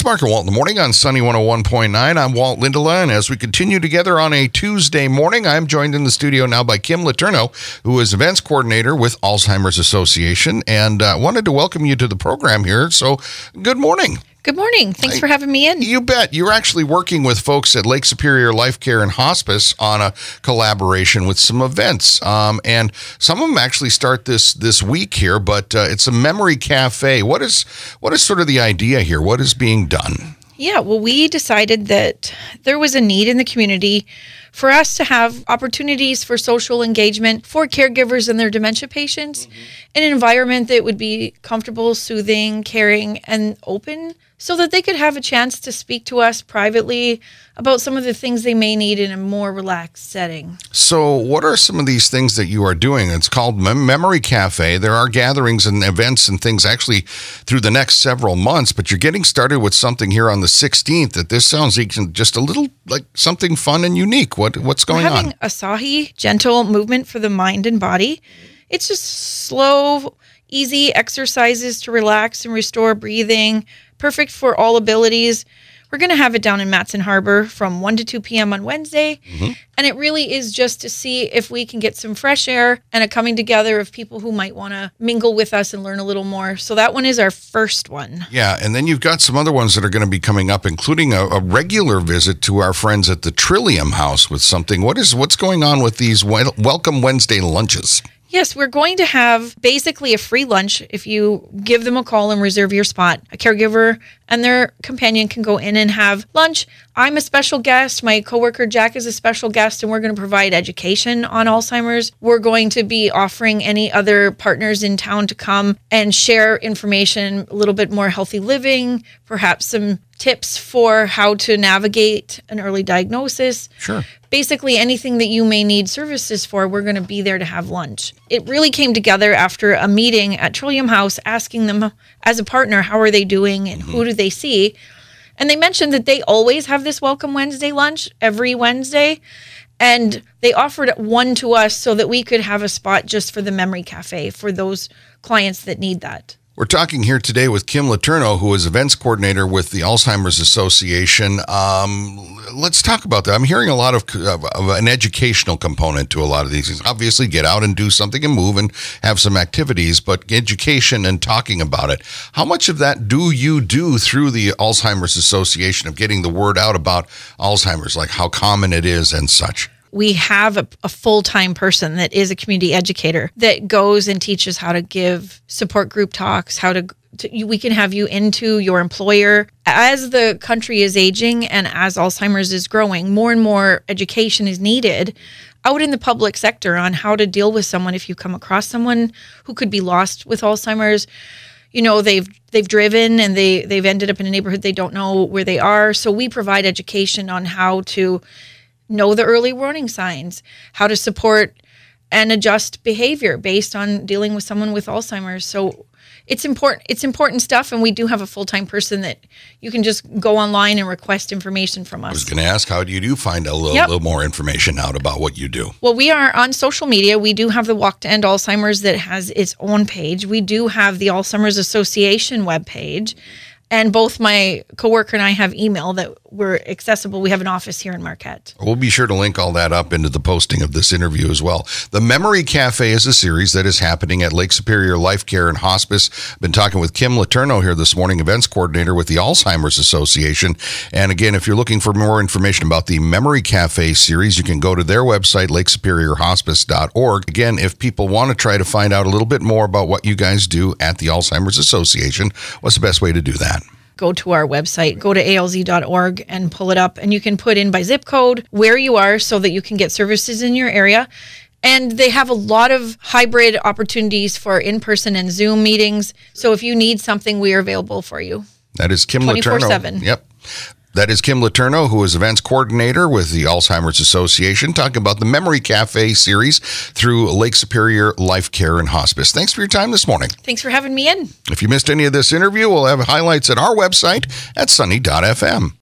Mark and Walt in the morning on Sunny 101.9. I'm Walt Lindela, and as we continue together on a Tuesday morning, I'm joined in the studio now by Kim Letourneau, who is events coordinator with Alzheimer's Association, and wanted to welcome you to the program here. So, good morning. Good morning. Thanks for having me in. You bet. You're actually working with folks at Lake Superior Life Care and Hospice on a collaboration with some events. And some of them actually start this week here, but it's a memory cafe. What is sort of the idea here? What is being done? Yeah, well, we decided that there was a need in the community for us to have opportunities for social engagement for caregivers and their dementia patients, an environment that would be comfortable, soothing, caring, and open, so that they could have a chance to speak to us privately about some of the things they may need in a more relaxed setting. So what are some of these things that you are doing? It's called Memory Cafe. There are gatherings and events and things actually through the next several months, but you're getting started with something here on the 16th that this sounds just a little like something fun and unique. What's going on? We're having Asahi, gentle movement for the mind and body. It's just slow, easy exercises to relax and restore breathing, perfect for all abilities. We're going to have it down in Matson Harbor from 1 to 2 p.m. on Wednesday. And it really is just to see if we can get some fresh air and a coming together of people who might want to mingle with us and learn a little more. So that one is our first one. Yeah, and then you've got some other ones that are going to be coming up, including a regular visit to our friends at the Trillium House with something. What's going on with these Welcome Wednesday lunches? Yes, we're going to have basically a free lunch if you give them a call and reserve your spot. A caregiver and their companion can go in and have lunch. I'm a special guest. My coworker Jack is a special guest, and we're going to provide education on Alzheimer's. We're going to be offering any other partners in town to come and share information, a little bit more healthy living, perhaps some tips for how to navigate an early diagnosis. Sure. Basically, anything that you may need services for, we're going to be there to have lunch. It really came together after a meeting at Trillium House, asking them as a partner, how are they doing and who do they see? And they mentioned that they always have this Welcome Wednesday lunch every Wednesday. And they offered one to us so that we could have a spot just for the Memory Cafe for those clients that need that. We're talking here today with Kim Letourneau, who is events coordinator with the Alzheimer's Association. Let's talk about that. I'm hearing a lot of an educational component to a lot of these things. Obviously, get out and do something and move and have some activities, but education and talking about it. How much of that do you do through the Alzheimer's Association of getting the word out about Alzheimer's, like how common it is and such? We have a full-time person that is a community educator that goes and teaches how to give support group talks, we can have you into your employer. As the country is aging and as Alzheimer's is growing, more and more education is needed out in the public sector on how to deal with someone if you come across someone who could be lost with Alzheimer's. You know, they've driven and they've ended up in a neighborhood they don't know where they are. So we provide education on how to know the early warning signs, how to support and adjust behavior based on dealing with someone with Alzheimer's. So it's important stuff, and we do have a full-time person that you can just go online and request information from us. I was going to ask, how do you find a little more information out about what you do? Well, we are on social media. We do have the Walk to End Alzheimer's that has its own page. We do have the Alzheimer's Association webpage. And both my coworker and I have email that we're accessible. We have an office here in Marquette. We'll be sure to link all that up into the posting of this interview as well. The Memory Cafe is a series that is happening at Lake Superior Life Care and Hospice. Been talking with Kim Letourneau here this morning, events coordinator with the Alzheimer's Association. And again, if you're looking for more information about the Memory Cafe series, you can go to their website, lakesuperiorhospice.org. Again, if people want to try to find out a little bit more about what you guys do at the Alzheimer's Association, what's the best way to do that? Go to our website, go to alz.org and pull it up, and you can put in by zip code where you are so that you can get services in your area. And they have a lot of hybrid opportunities for in-person and Zoom meetings. So if you need something, we are available for you. That is Kim Letourneau. 24/7. Yep. That is Kim Letourneau, who is events coordinator with the Alzheimer's Association, talking about the Memory Cafe series through Lake Superior Life Care and Hospice. Thanks for your time this morning. Thanks for having me in. If you missed any of this interview, we'll have highlights at our website at sunny.fm.